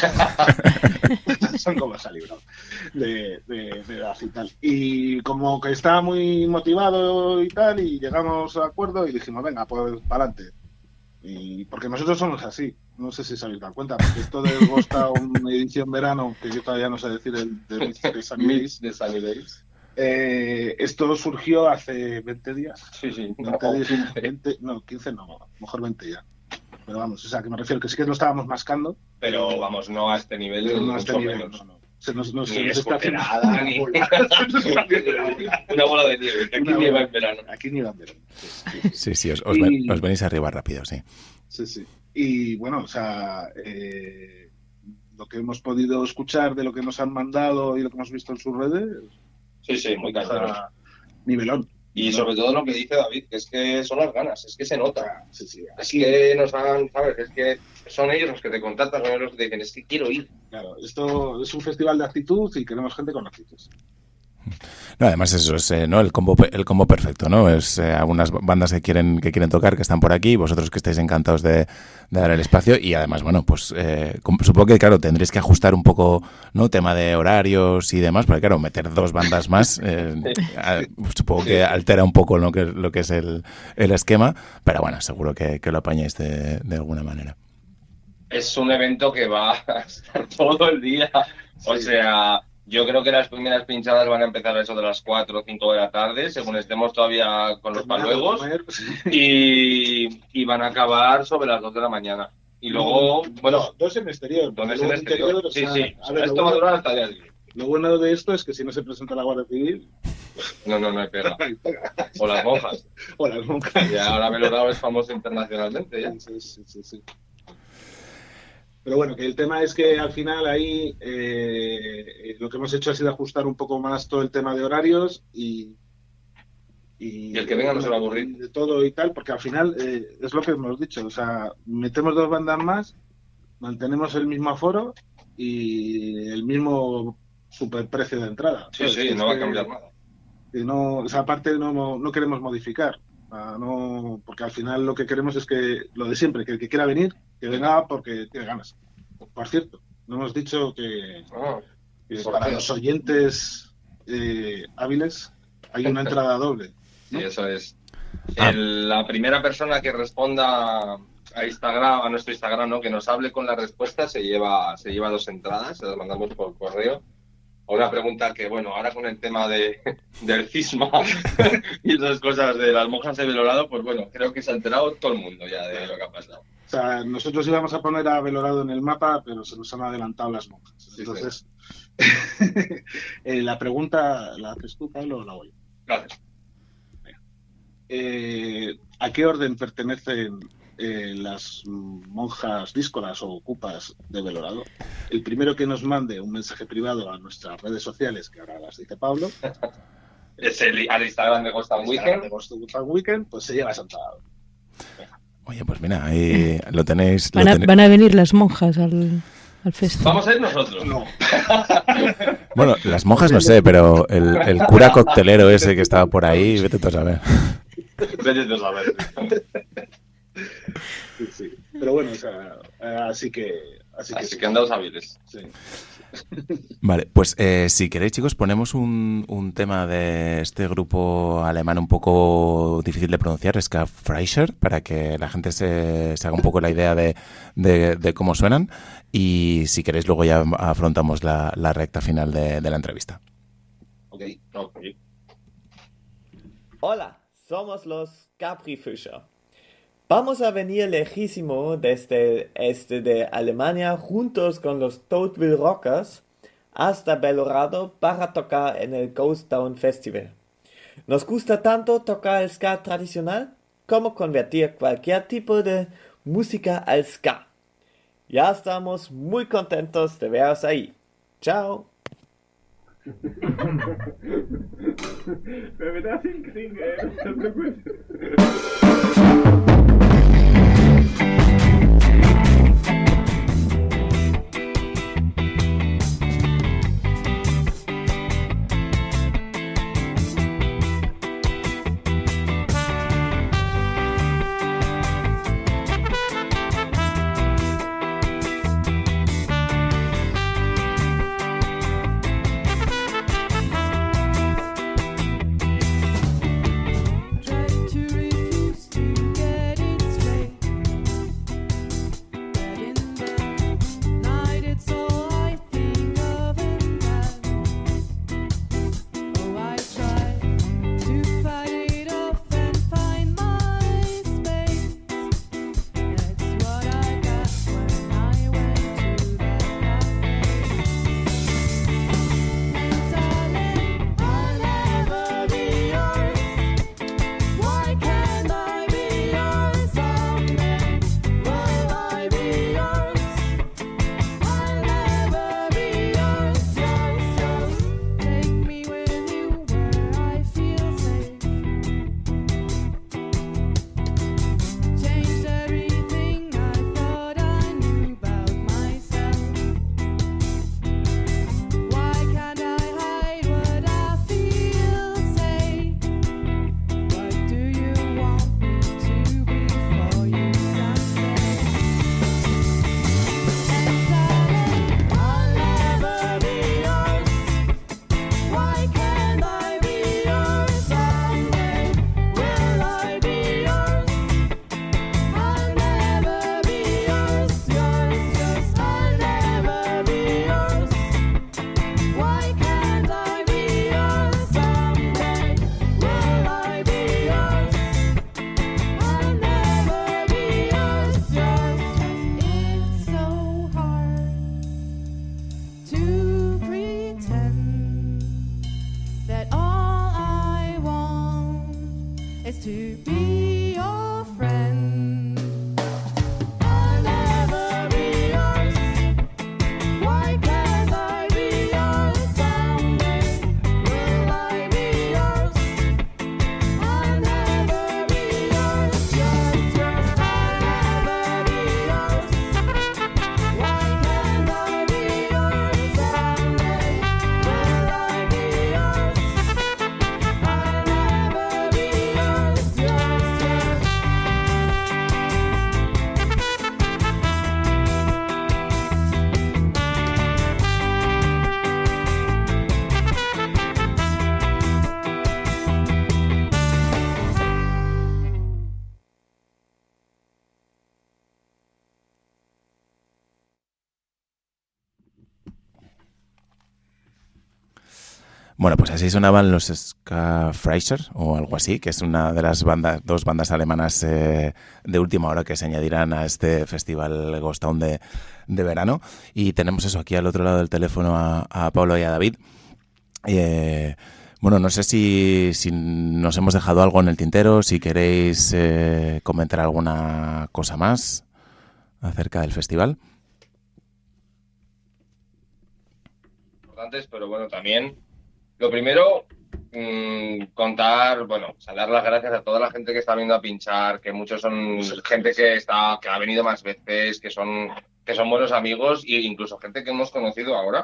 Son como Sally Brown de, de, de edad y tal. Y como que estaba muy motivado y tal, y llegamos a acuerdo y dijimos, venga, pues para adelante. Y porque nosotros somos así, no sé si os habéis dado cuenta, porque esto de Ghost Town edición verano, que yo todavía no sé decir el de, de Sunny Days, Mix de Sunny Days. eh, esto surgió hace veinte días. Sí, sí. veinte O días, quince. veinte, no, quince no, mejor veinte ya. Pero vamos, o sea, que me refiero que sí que lo estábamos mascando. Pero vamos, no a este nivel, Pero no a este mucho nivel, menos. no, no. Se nos, nos- Ni se nos está haciendo escoperada, ni- Una bola de nieve, que aquí Una nieva bola. en verano. Aquí ni va a ver. Sí, sí, os, os, Y- ven- os venís arriba rápido, sí. Sí, sí. Y bueno, o sea, eh, lo que hemos podido escuchar de lo que nos han mandado y lo que hemos visto en sus redes, Sí, sí, muy o sea, cañeros. nivelón. Y sobre todo lo que dice David, que es que son las ganas, es que se nota. Sí, sí. Es que nos han, ¿sabes? Es que son ellos los que te contactan, son ellos los que te dicen, es que quiero ir. Claro, esto es un festival de actitud y queremos gente con actitud. No, además eso es eh, ¿no? el combo pe- el combo perfecto, ¿no? Es eh, algunas bandas que quieren que quieren tocar, que están por aquí, vosotros que estáis encantados de, de dar el espacio y además, bueno, pues eh, com- supongo que, claro, tendréis que ajustar un poco, ¿no? Tema de horarios y demás, porque claro, meter dos bandas más eh, a- supongo que altera un poco lo que, lo que es el, el esquema, pero bueno, seguro que, que lo apañáis de, de alguna manera. Es un evento que va a estar todo el día. O Sí. sea, yo creo que las primeras pinchadas van a empezar a eso de las cuatro o cinco de la tarde, según estemos todavía con los paluegos. Comer, Y, y van a acabar sobre las dos de la mañana. Y luego, no, bueno... No, dos en exterior. Dos en exterior, o sí, sea, sí. A ver, Esto lo va a bueno, durar hasta el día siguiente. lo bueno de esto es que si no se presenta la Guardia Civil... No, no, no hay pega. O las monjas. O las monjas. Y ahora Belorado es famoso internacionalmente, ¿ya? Sí, sí, sí, sí. Pero bueno, que el tema es que al final ahí eh, lo que hemos hecho ha sido ajustar un poco más todo el tema de horarios y... Y, y el que venga no se va a aburrir. De todo y tal, porque al final eh, es lo que hemos dicho, o sea, metemos dos bandas más, mantenemos el mismo aforo y el mismo superprecio de entrada. Sí, ¿sabes? sí, es no va a que, cambiar nada. Y no, o sea, aparte no, no queremos modificar, o sea, no, porque al final lo que queremos es que, lo de siempre, que el que quiera venir, que venga porque tiene ganas. Por cierto, no hemos dicho que, Ah, que para los oyentes eh, hábiles hay una entrada doble. Sí, eso es. El- la primera persona que responda a Instagram, a nuestro Instagram, ¿no? Que nos hable con la respuesta, se lleva, se lleva dos entradas, se las mandamos por correo. A una pregunta que, bueno, ahora con el tema de, del cisma y esas cosas de las monjas de Belorado, pues bueno, creo que se ha enterado todo el mundo ya de lo que ha pasado. O sea, nosotros íbamos a poner a Belorado en el mapa, pero se nos han adelantado las monjas. Sí, Entonces, eh, la pregunta, ¿la haces tú, Pablo, o la voy? Gracias. Eh, ¿A qué orden pertenecen eh, las monjas díscolas o ocupas de Belorado? El primero que nos mande un mensaje privado a nuestras redes sociales, que ahora las dice Pablo, Es el, al Instagram de Ghost Town Weekend. de Ghost Town Weekend, pues se lleva esa entrada. Oye, pues mira, ahí lo tenéis. Lo Van a, tenéis. van a venir las monjas al, al festival. Vamos a ir nosotros. No. Bueno, las monjas no sé, pero el, el cura coctelero ese que estaba por ahí, vete tú a saber. Vete tú a saber. Sí, sí. Pero bueno, o sea, eh, así que... Así que, Así sí. que andaos hábiles. Sí. Vale, pues eh, si queréis, chicos, ponemos un, un tema de este grupo alemán un poco difícil de pronunciar, Ska Fleischer, para que la gente se, se haga un poco la idea de, de, de cómo suenan. Y si queréis, luego ya afrontamos la, la recta final de, de la entrevista. Ok. Ok. Hola, somos los Capri Fischer. Vamos a venir lejísimo desde el este de Alemania juntos con los Toadville Rockers hasta Belorado para tocar en el Ghost Town Festival. Nos gusta tanto tocar el ska tradicional como convertir cualquier tipo de música al ska. Ya estamos muy contentos de veros ahí. Chao. Wenn wir das hinkriegen, ey, das ist so gut. Try to refuse to get Bueno, pues así sonaban los Ska Freiser o algo así, que es una de las bandas, dos bandas alemanas eh, de última hora que se añadirán a este festival Ghost Town de, de verano. Y tenemos eso aquí al otro lado del teléfono a, a Pablo y a David. Eh, bueno, no sé si, si nos hemos dejado algo en el tintero, si queréis eh, comentar alguna cosa más acerca del festival. Importantes, pero bueno, también lo primero, mmm, contar, bueno, o sea, dar las gracias a toda la gente que está viniendo a pinchar, que muchos son gente que está, que ha venido más veces, que son, que son buenos amigos e incluso gente que hemos conocido ahora.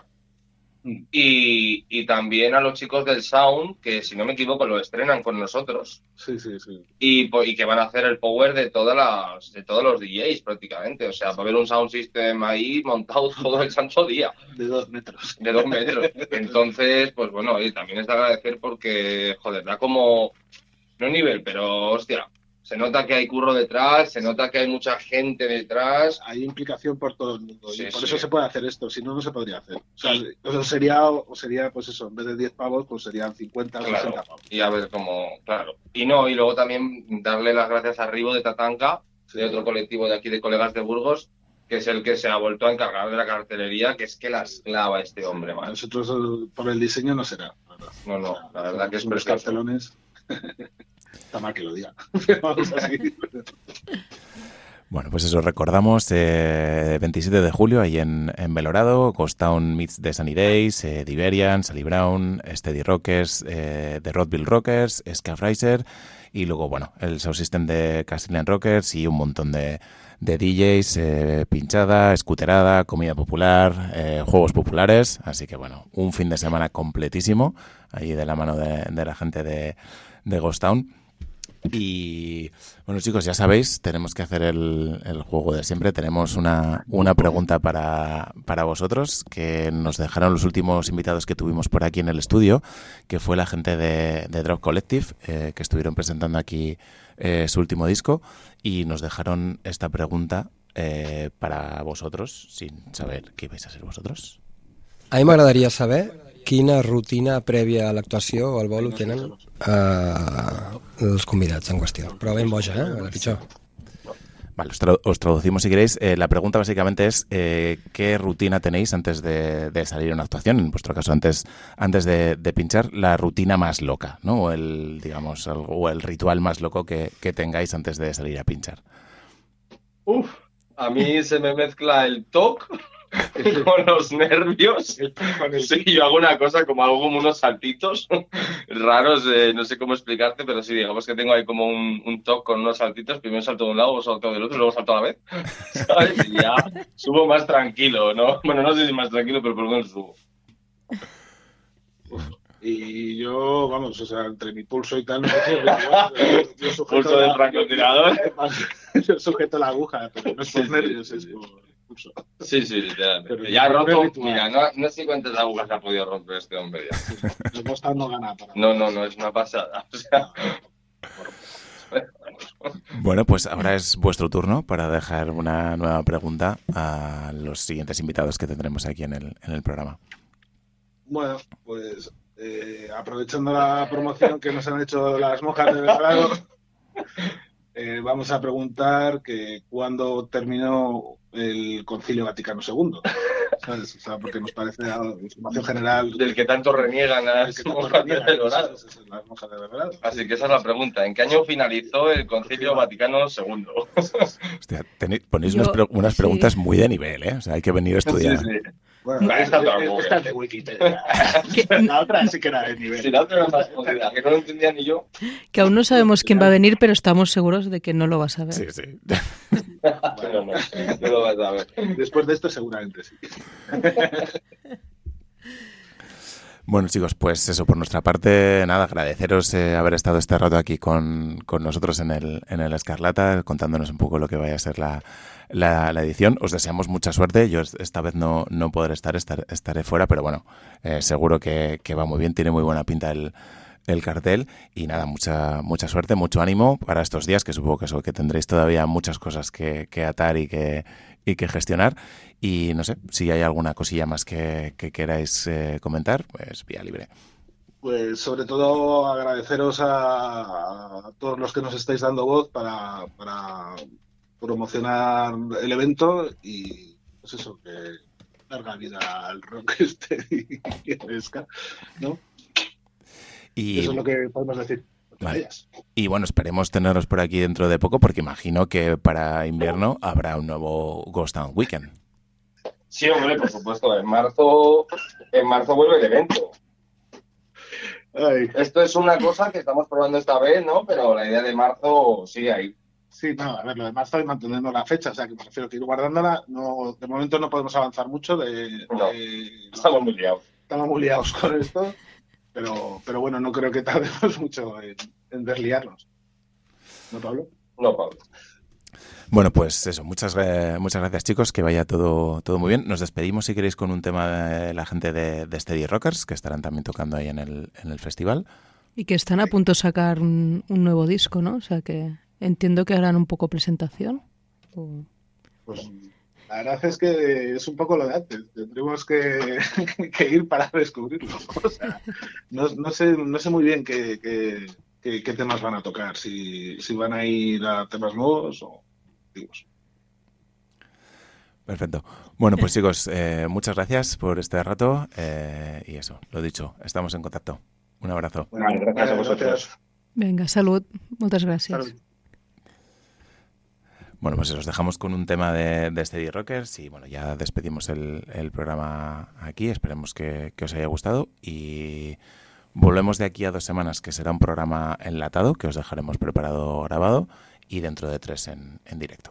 Y, y también a los chicos del Sound, que si no me equivoco lo estrenan con nosotros. Sí, sí, sí. Y, y que van a hacer el power de todas las, de todos los D Js prácticamente. O sea, va a haber un sound system ahí montado todo el santo día. De dos metros. De dos metros. Entonces, pues bueno, y también es de agradecer porque, joder, da como, no nivel, pero hostia, se nota que hay curro detrás, se nota que hay mucha gente detrás. Hay implicación por todo el mundo. Sí, y por sí. eso se puede hacer esto, si no, no se podría hacer. O sea, o sea, sería, o sería, pues eso, en vez de diez pavos, pues serían cincuenta o Claro, sesenta pavos. y a ver cómo, claro. Y no, y luego también darle las gracias a Ribo de Tatanka, Sí. de otro colectivo de aquí de colegas de Burgos, que es el que se ha vuelto a encargar de la cartelería, que es que la esclava este hombre, man. Nosotros, eh, por el diseño, no será. la verdad. No, no, la verdad que es Son los precioso. cartelones. Está mal que lo diga. Vamos así. Bueno, pues eso, recordamos eh, veintisiete de julio ahí en, en Belorado, Ghost Town meets The Sunny Days, eh, Diberian, Sally Brown, Steady Rockers, eh, The Roadville Rockers, Ska Freiser y luego, bueno, el Sound System de Castilian Rockers y un montón de, de D Js, eh, pinchada, escuterada, comida popular, eh, juegos populares, así que bueno, un fin de semana completísimo ahí de la mano de, de la gente de, de Ghost Town. Y bueno, chicos, ya sabéis, tenemos que hacer el, el juego de siempre. Tenemos una, una pregunta para, para vosotros que nos dejaron los últimos invitados que tuvimos por aquí en el estudio, que fue la gente de, de Drop Collective, eh, que estuvieron presentando aquí eh, su último disco, y nos dejaron esta pregunta eh, para vosotros, sin saber qué vais a ser vosotros. A mi m'agradaria saber quina rutina prèvia a l'actuació o al bolo tenen eh, els convidats en qüestió. Però ben boja, eh? La pitjor. Vale, os, tra- os traducimos si queréis. Eh, la pregunta básicamente es eh, ¿qué rutina tenéis antes de, de salir a una actuación? En vuestro caso, antes, antes de, de pinchar, la rutina más loca, ¿no? O el, digamos, el, o el ritual más loco que, que tengáis antes de salir a pinchar. Uf, a mí se me mezcla el toque con los nervios. Sí, yo hago una cosa, como hago como unos saltitos raros, eh, no sé cómo explicarte, pero sí, digamos que tengo ahí como un, un toque con unos saltitos. Primero salto de un lado, luego salto del otro, luego salto a la vez, ¿sabes? Y ya subo más tranquilo, ¿no? Bueno, no sé si más tranquilo, pero por lo menos subo. Y yo, vamos, o sea, entre mi pulso y tal, no sé si es igual, yo, yo sujeto Pulso del la- francotirador. Yo sujeto la aguja, pero no es por nervios, es por pulso. Sí, sí, literalmente. Pero Ya ha yo creo roto, que ritual. mira, no, no sé cuántas agujas ha podido romper este hombre ya. El Ghost no gana para No, no, no, es una pasada. O sea, Bueno, pues ahora es vuestro turno para dejar una nueva pregunta a los siguientes invitados que tendremos aquí en el, en el programa. Bueno, pues eh, aprovechando la promoción que nos han hecho las monjas de Belgrado, eh, vamos a preguntar que cuándo terminó el Concilio Vaticano segundo, ¿sabes? O sea, porque nos parece la información general del que tanto reniegan a del que tanto monjas de reniegan, Belgrado. esas- esas- las monjas de Belgrado. Así que esa es la pregunta. ¿En qué año finalizó el Concilio Vaticano segundo? Hostia, tenéis, ponéis Yo- unas, pre- unas sí. preguntas muy de nivel, ¿eh? O sea, hay que venir a estudiar. Sí, sí. Bueno, Esta esta, es la Google. esta es de Wikipedia. La otra sí que era de nivel. Si la otra era más jodida, que no lo entendía ni yo. Que aún no sabemos quién va a venir, pero estamos seguros de que no lo vas a ver. Sí, sí. No, no, no lo vas a ver. Después de esto seguramente sí. Bueno, chicos, pues eso, por nuestra parte, nada, agradeceros eh, haber estado este rato aquí con, con nosotros en el, en el Escarlata, contándonos un poco lo que vaya a ser la, la, la edición. Os deseamos mucha suerte. Yo esta vez no, no podré estar, estar, estaré fuera, pero bueno, eh, seguro que, que va muy bien, tiene muy buena pinta el, el cartel. Y nada, mucha, mucha suerte, mucho ánimo para estos días, que supongo que eso, que tendréis todavía muchas cosas que, que atar y que, y que gestionar. Y no sé, si hay alguna cosilla más que, que queráis eh, comentar, pues vía libre. Pues sobre todo agradeceros a, a todos los que nos estáis dando voz para, para promocionar el evento y pues eso, que larga vida al Rocksteady y al ska, ¿no? Y eso es lo que podemos decir. Vale. Y bueno, esperemos tenerlos por aquí dentro de poco, porque imagino que para invierno habrá un nuevo Ghost Town Weekend. Sí, hombre, por supuesto. En marzo, en marzo vuelve el evento. Ay. Esto es una cosa que estamos probando esta vez, ¿no? Pero la idea de marzo sigue ahí. Sí, no, a ver, lo de marzo es manteniendo la fecha, o sea, que me refiero que ir guardándola. No, de momento no podemos avanzar mucho. De, no, de, estamos muy liados. Estamos muy liados con esto. Pero, pero bueno, no creo que tardemos mucho en, en desliarnos. ¿No, Pablo? No, Pablo. Bueno, pues eso, muchas eh, muchas gracias, chicos, que vaya todo todo muy bien. Nos despedimos, si queréis, con un tema de la gente de, de Steady Rockers, que estarán también tocando ahí en el, en el festival. Y que están a punto de sacar un, un nuevo disco, ¿no? O sea que entiendo que harán un poco presentación. O... Pues la verdad es que es un poco lo de antes. Tendremos que, que ir para descubrirlo. O sea, no, no sé no sé muy bien qué, qué, qué, qué temas van a tocar. Si, si van a ir a temas nuevos o antiguos. Perfecto. Bueno, pues chicos, eh, muchas gracias por este rato. Eh, y eso, lo dicho, estamos en contacto. Un abrazo. Bueno, gracias a vosotros. Venga, salud. Muchas gracias. Salud. Bueno, pues os dejamos con un tema de, de Steady Rockers y bueno, ya despedimos el, el programa aquí. Esperemos que, que os haya gustado y volvemos de aquí a dos semanas, que será un programa enlatado que os dejaremos preparado, grabado, y dentro de tres en, en directo.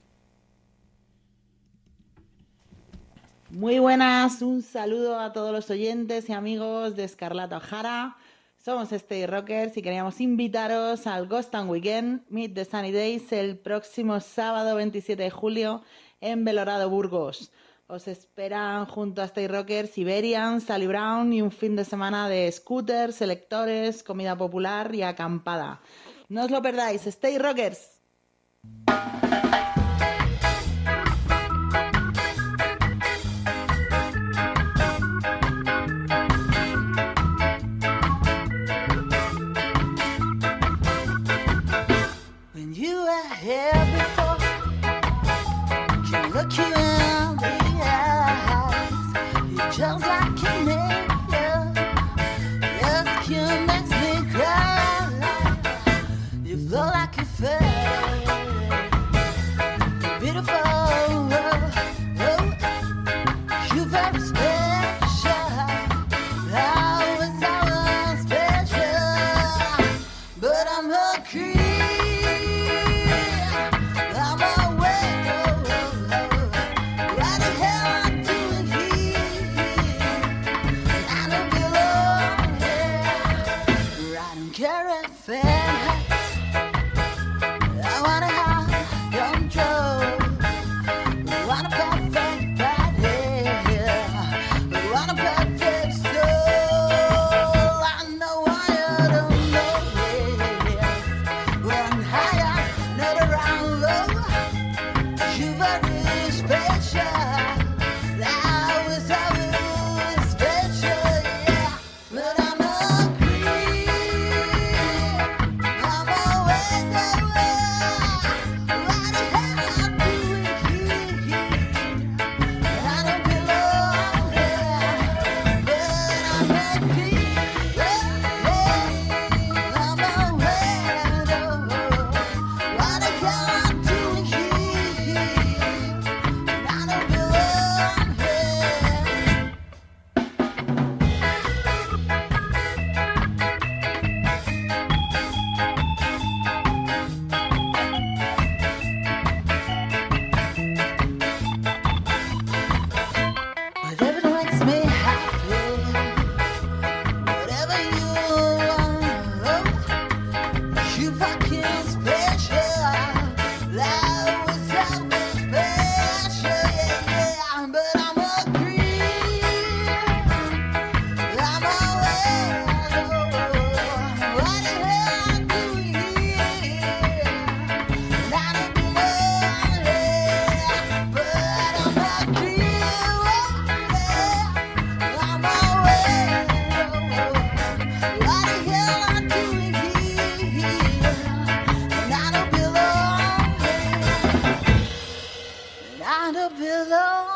Muy buenas, un saludo a todos los oyentes y amigos de Escarlata O'Hara. Somos Steady Rockers y queríamos invitaros al Ghost Town Weekend Meet the Sunny Days el próximo sábado veintisiete de julio en Belorado, Burgos. Os esperan junto a Steady Rockers Siberian, Sally Brown y un fin de semana de scooters, selectores, comida popular y acampada. No os lo perdáis, Steady Rockers. Here before, can look you in the eyes. You just like an angel. Your skin makes me cry. You flow like a fairy, beautiful. Oh, you very special. I was always special, but I'm a creep. I wanna have control. find a pillow.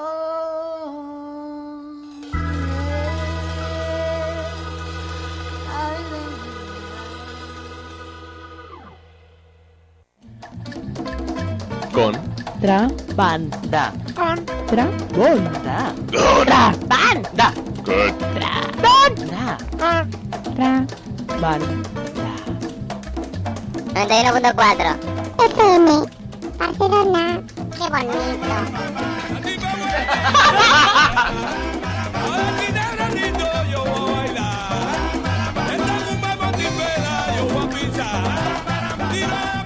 Con Tra banda. Con Tra banda. Con Tra banda. Con Tra banda. Con Tra banda. noventa y uno punto cuatro F M Barcelona. Qué bonito. Yo voy a bailar. Esta rumba motivera, yo voy a pisar. Tira